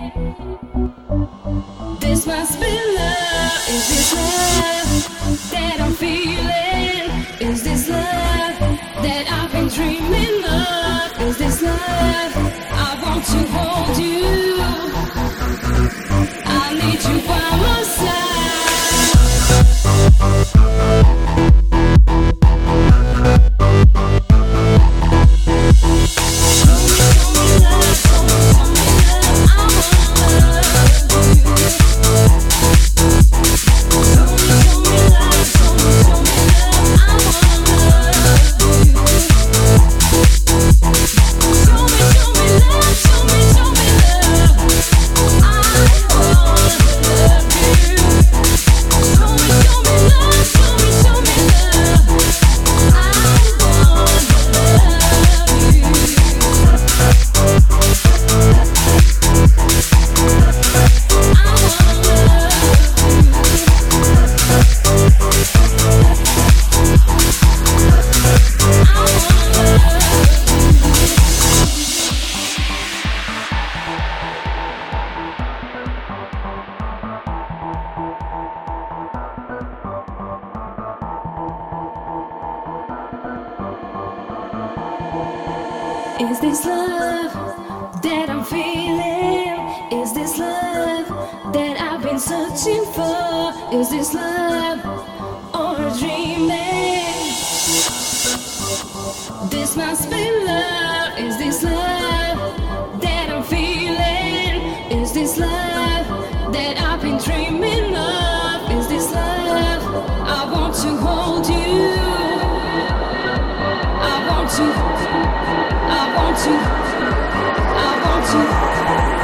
This must be love. Is this love that I'm feeling? Is this love that I've been dreaming of? Is this love? I want to hold you. I need you by my side. Is this love that I'm feeling? Is this love that I've been searching for? Is this love or a dreaming? This must be love. Is this love that I'm feeling? Is this love that I've been dreaming of? Is this love? I want to hold you. I want to. I want to.